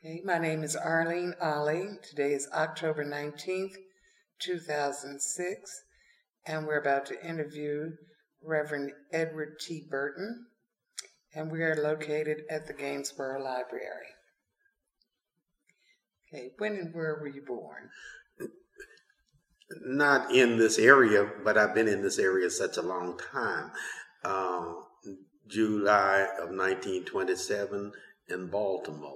Okay, my name is Arlene Ollie. Today is October 19th, 2006, and we're about to interview Reverend Edward T. Burton, and we are located at the Gainsborough Library. Okay, when and where were you born? Not in this area, but I've been in this area such a long time. July of 1927 in Baltimore.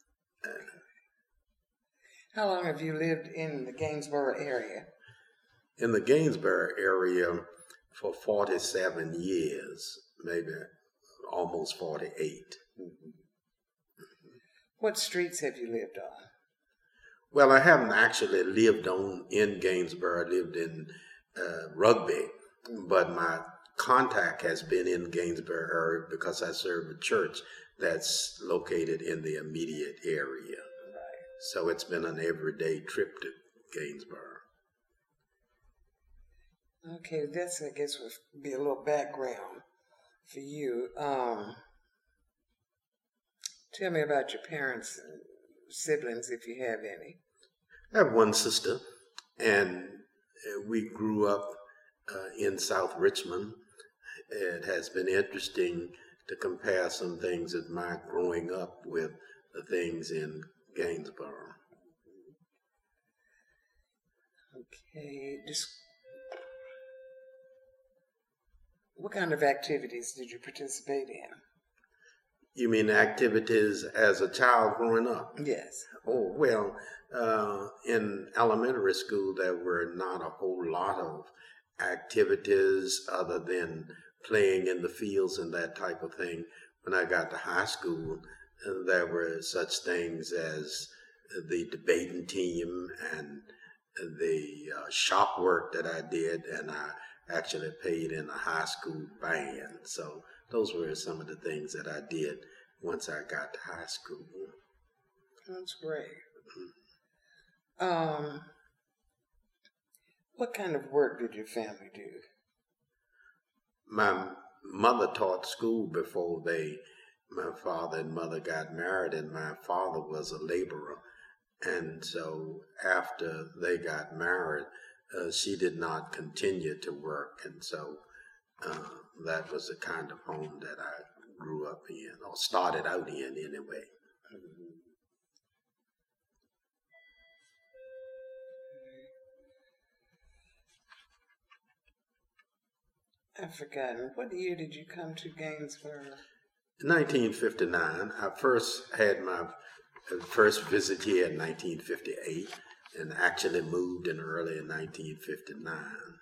How long have you lived in the Gainsborough area? In the Gainsborough area for 47 years, maybe almost 48. What streets have you lived on? Well, I haven't actually lived in Gainsborough. I lived in Rugby, but my contact has been in Gainsborough area because I serve a church that's located in the immediate area. So it's been an everyday trip to Gainsborough. Okay, this I guess would be a little background for you. Tell me about your parents and siblings, if you have any. I have one sister, and we grew up in South Richmond. It has been interesting to compare some things of my growing up with the things in Gainsborough. Okay, what kind of activities did you participate in? You mean activities as a child growing up? Yes. Oh, well, in elementary school, there were not a whole lot of activities other than playing in the fields and that type of thing. When I got to high school, there were such things as the debating team and the shop work that I did, and I actually played in a high school band. So those were some of the things that I did once I got to high school. That's great. What kind of work did your family do? My mother taught school before my father and mother got married, and my father was a laborer. And so after they got married, she did not continue to work. And so that was the kind of home that I grew up in, or started out in anyway. I've forgotten. What year did you come to Gainsborough? 1959. I first had my first visit here in 1958 and actually moved in early in 1959.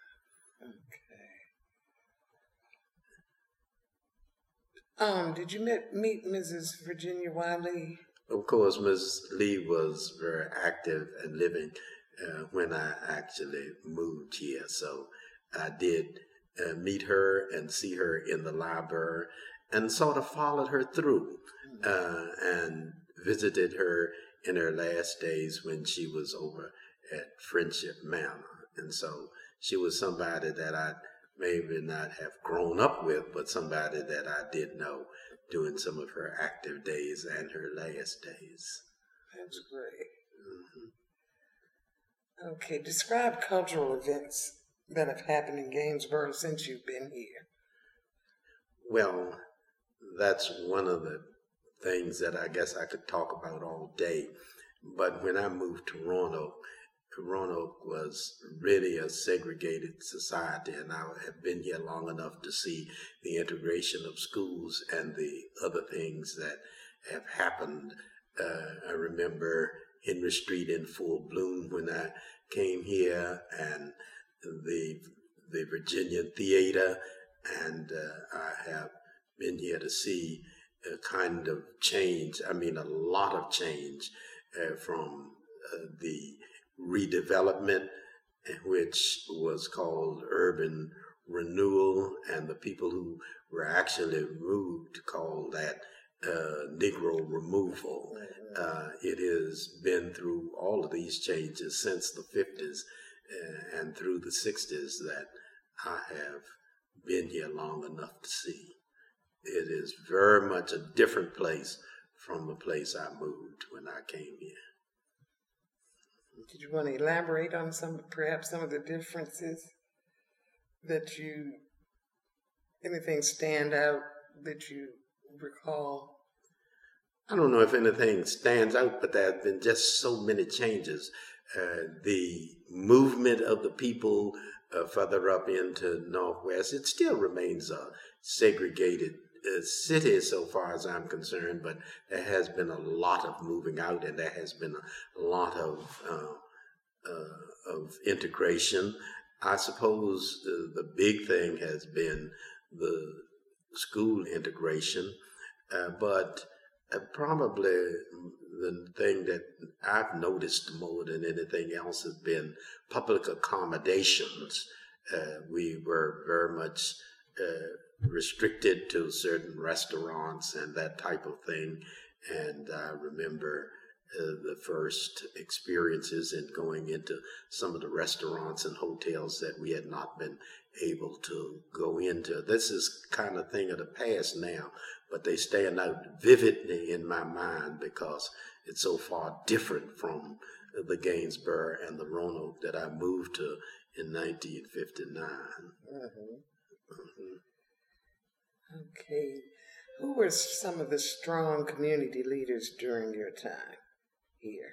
Okay. Did you meet Mrs. Virginia Wiley? Of course, Ms. Lee was very active and living when I actually moved here. So I did meet her and see her in the library and sort of followed her through and visited her in her last days when she was over at Friendship Manor. And so she was somebody that I maybe not have grown up with, but somebody that I did know during some of her active days and her last days. That's great. Mm-hmm. Okay, describe cultural events that have happened in Gainsborough since you've been here. Well, that's one of the things that I guess I could talk about all day. But when I moved to Roanoke was really a segregated society, and I have been here long enough to see the integration of schools and the other things that have happened. I remember Henry Street in full bloom when I came here, and the Virginia Theater, and I have been here to see a kind of change, a lot of change from the redevelopment, which was called urban renewal, and the people who were actually moved called that Negro removal. It has been through all of these changes since the 50s and through the 60s that I have been here long enough to see. It is very much a different place from the place I moved when I came here. Did you want to elaborate on perhaps some of the differences that anything stand out that you recall? I don't know if anything stands out, but there have been just so many changes. The movement of the people further up into Northwest, it still remains a segregated city so far as I'm concerned, but there has been a lot of moving out, and there has been a lot of integration. I suppose the big thing has been the school integration, but probably the thing that I've noticed more than anything else has been public accommodations. We were very much restricted to certain restaurants and that type of thing. And I remember the first experiences in going into some of the restaurants and hotels that we had not been able to go into. This is kind of thing of the past now, but they stand out vividly in my mind because it's so far different from the Gainsborough and the Roanoke that I moved to in 1959. Okay. Who were some of the strong community leaders during your time here?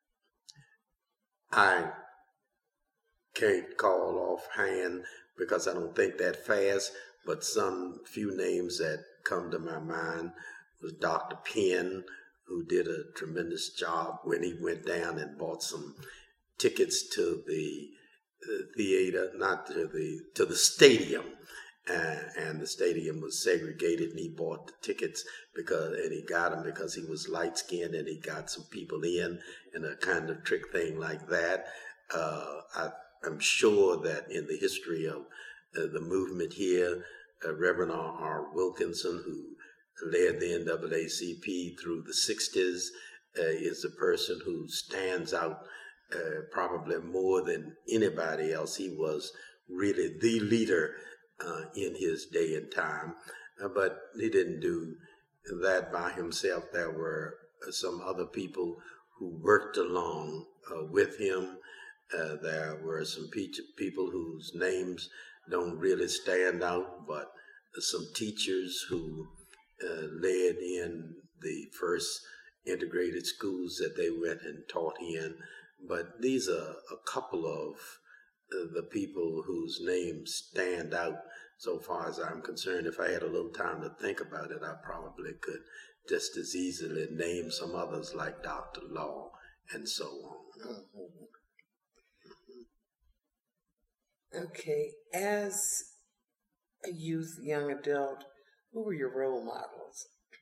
I can't call offhand because I don't think that fast, but some few names that come to my mind was Dr. Penn, who did a tremendous job when he went down and bought some tickets to the theater, not to the stadium. And the stadium was segregated, and he bought the tickets and he got them because he was light-skinned, and he got some people in a kind of trick thing like that. I'm sure that in the history of the movement here, Reverend R. Wilkinson, who led the NAACP through the 60s, is a person who stands out probably more than anybody else. He was really the leader in his day and time, but he didn't do that by himself. There were some other people who worked along with him. There were some people whose names don't really stand out, but some teachers who led in the first integrated schools that they went and taught in. But these are a couple of the people whose names stand out so far as I'm concerned. If I had a little time to think about it, I probably could just as easily name some others like Dr. Law and so on. Okay, as a youth, young adult, who were your role models?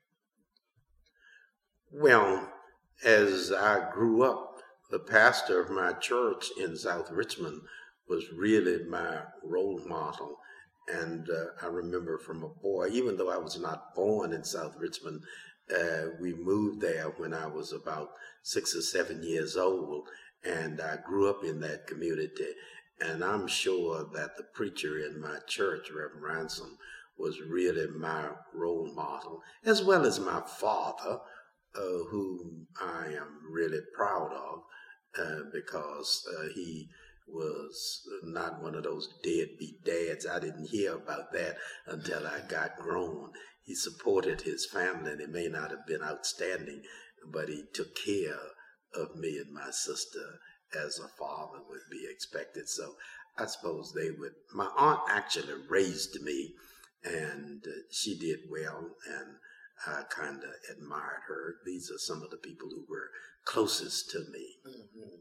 Well, as I grew up, the pastor of my church in South Richmond was really my role model. And I remember from a boy, even though I was not born in South Richmond, we moved there when I was about 6 or 7 years old, and I grew up in that community. And I'm sure that the preacher in my church, Reverend Ransom, was really my role model, as well as my father, whom I am really proud of, because he was not one of those deadbeat dads. I didn't hear about that until I got grown. He supported his family, and he may not have been outstanding, but he took care of me and my sister as a father would be expected. So I suppose they would. My aunt actually raised me, and she did well, and I kind of admired her. These are some of the people who were closest to me. Mm-hmm.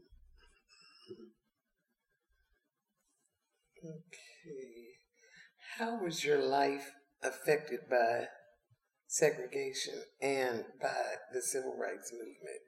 Okay. How was your life affected by segregation and by the civil rights movement?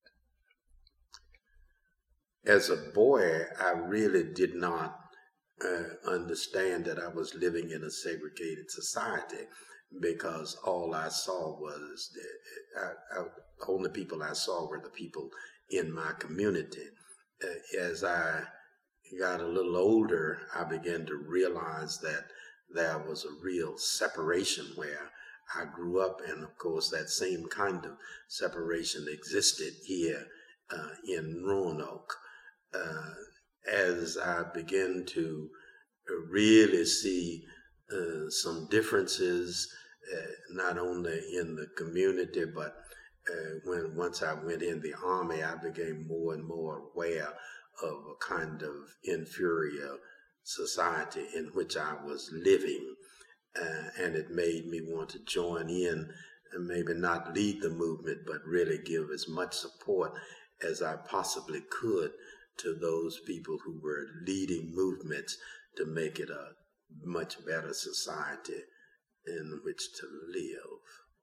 As a boy, I really did not understand that I was living in a segregated society, because all I saw was the only people I saw were the people in my community. As I got a little older, I began to realize that there was a real separation where I grew up, and of course that same kind of separation existed here in Roanoke. As I began to really see some differences, not only in the community, but once I went in the Army, I became more and more aware of a kind of inferior society in which I was living, and it made me want to join in and maybe not lead the movement, but really give as much support as I possibly could to those people who were leading movements to make it a much better society in which to live.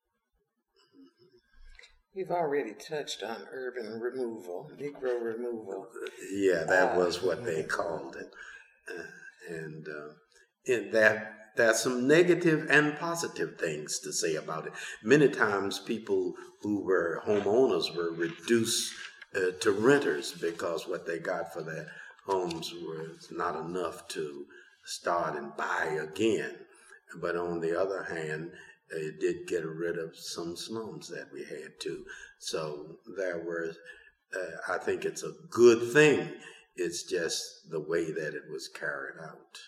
You've already touched on urban removal, Negro removal. Yeah, that was what they called it. And there's some negative and positive things to say about it. Many times people who were homeowners were reduced to renters because what they got for their homes was not enough to start and buy again. But on the other hand, it did get rid of some slums that we had too. So there were, I think it's a good thing. It's just the way that it was carried out.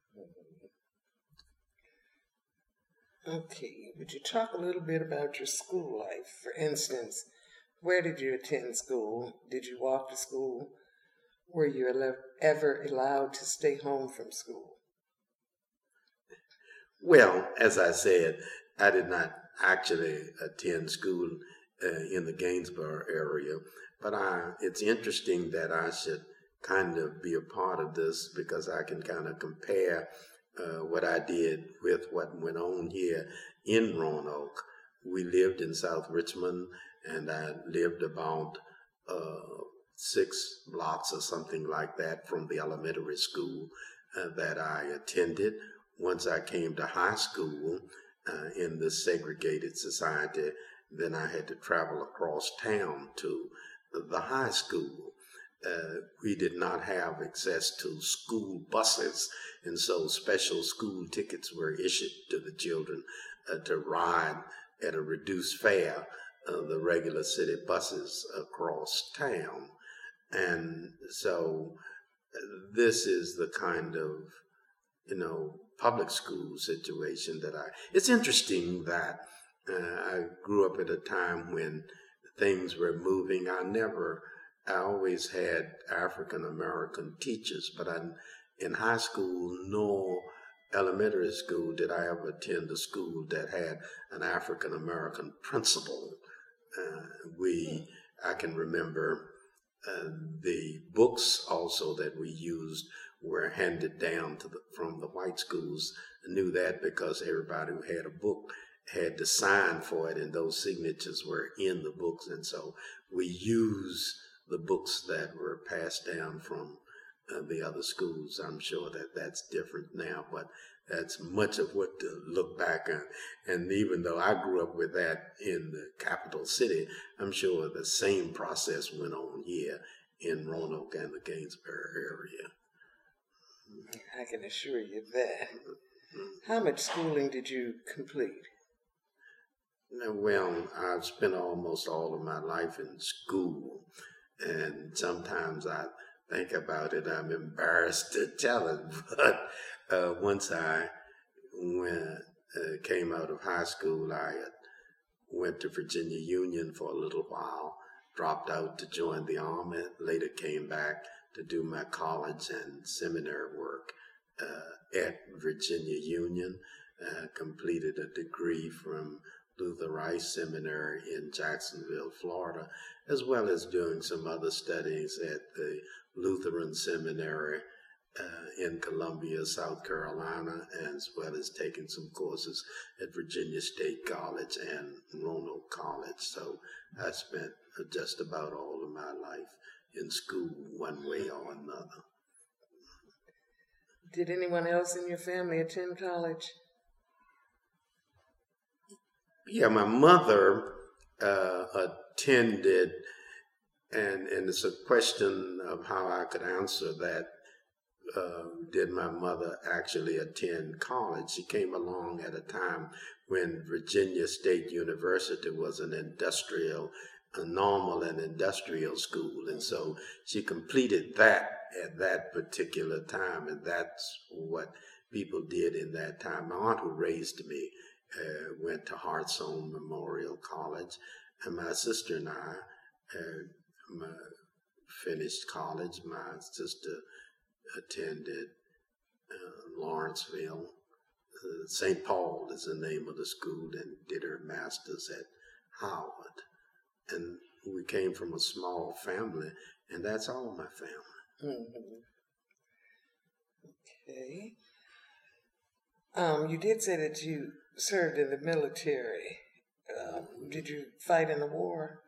Okay, would you talk a little bit about your school life? For instance, where did you attend school? Did you walk to school? Were you ever allowed to stay home from school? Well, as I said, I did not actually attend school in the Gainsboro area, but it's interesting that I should kind of be a part of this because I can kind of compare what I did with what went on here in Roanoke. We lived in South Richmond, and I lived about 6 blocks or something like that from the elementary school that I attended. Once I came to high school in the segregated society, then I had to travel across town to the high school. We did not have access to school buses, and so special school tickets were issued to the children to ride at a reduced fare the regular city buses across town. And so this is the kind of, public school situation that it's interesting that I grew up at a time when things were moving. I always had African American teachers, but in high school nor elementary school did I ever attend a school that had an African American principal. I can remember the books also that we used were handed down from the white schools. I knew that because everybody who had a book had to sign for it, and those signatures were in the books, and so we used the books that were passed down from the other schools. I'm sure that that's different now, but that's much of what to look back on. And even though I grew up with that in the capital city, I'm sure the same process went on here in Roanoke and the Gainsboro area. I can assure you that. How much schooling did you complete? Well, I've spent almost all of my life in school, and sometimes I think about it, I'm embarrassed to tell it, but once I came out of high school, I went to Virginia Union for a little while, dropped out to join the Army, later came back to do my college and seminary work at Virginia Union, completed a degree from Luther Rice Seminary in Jacksonville, Florida, as well as doing some other studies at the Lutheran Seminary in Columbia, South Carolina, as well as taking some courses at Virginia State College and Roanoke College. So I spent just about all of my life in school one way or another. Did anyone else in your family attend college? Yeah, my mother attended, and it's a question of how I could answer that. Did my mother actually attend college? She came along at a time when Virginia State University was a normal and industrial school. And so she completed that at that particular time, and that's what people did in that time. My aunt, who raised me, went to Hartshorne Memorial College, and my sister and I finished college. My sister attended Lawrenceville. St. Paul is the name of the school, and did her master's at Howard. And we came from a small family, and that's all my family. Mm-hmm. Okay. You did say that you served in the military. Did you fight in the war?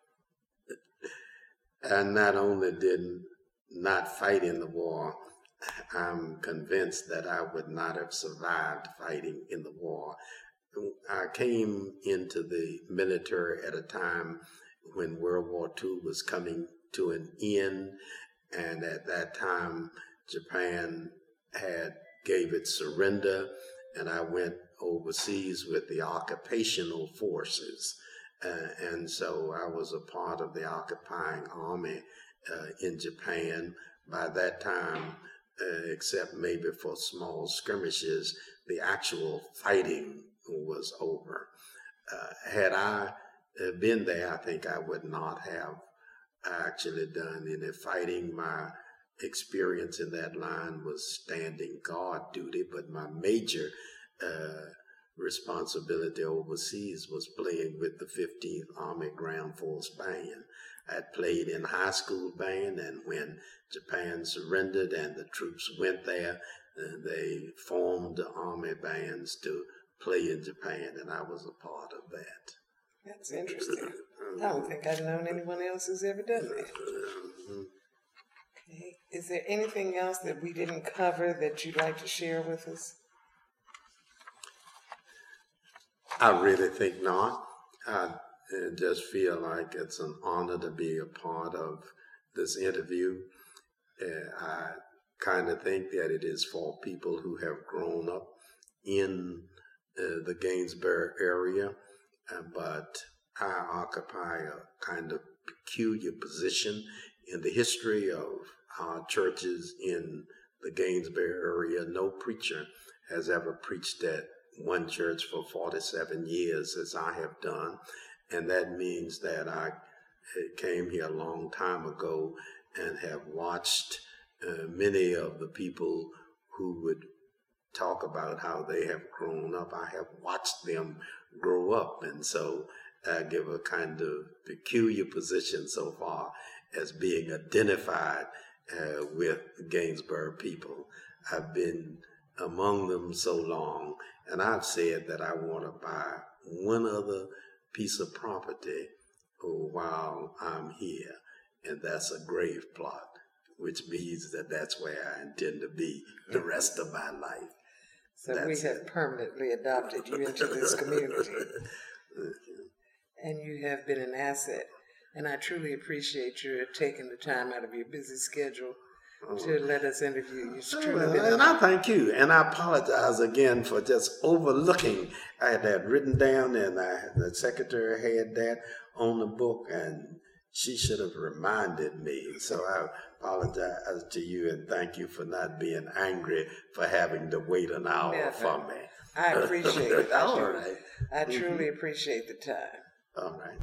I not only did not fight in the war, I'm convinced that I would not have survived fighting in the war. I came into the military at a time when World War II was coming to an end, and at that time Japan gave its surrender, and I went overseas with the occupational forces, and so I was a part of the occupying army in Japan. By that time, except maybe for small skirmishes, the actual fighting was over. Had I been there, I think I would not have actually done any fighting. My experience in that line was standing guard duty, but my major responsibility overseas was playing with the 15th Army Ground Force Band. I played in high school band, and when Japan surrendered and the troops went there, they formed army bands to play in Japan, and I was a part of that. That's interesting. I don't think I've known anyone else who's ever done that. Okay. Is there anything else that we didn't cover that you'd like to share with us? I really think not. I just feel like it's an honor to be a part of this interview. I kind of think that it is for people who have grown up in the Gainsborough area, but I occupy a kind of peculiar position in the history of our churches in the Gainsborough area. No preacher has ever preached at one church for 47 years as I have done, and that means that I came here a long time ago and have watched many of the people who would talk about how they have grown up. I have watched them grow up, and so I give a kind of peculiar position so far as being identified with Gainsborough people. I've been among them so long, and I've said that I want to buy one other piece of property while I'm here, and that's a grave plot, which means that that's where I intend to be the rest of my life. So that's we have permanently adopted you into this community. And you have been an asset. And I truly appreciate you taking the time out of your busy schedule to let us interview you. It's truly been and I thank you. And I apologize again for just overlooking. I had that written down, and the secretary had that on the book, and she should have reminded me. So I apologize to you, and thank you for not being angry for having to wait an hour for me. I appreciate it. All right. I truly appreciate the time. All right.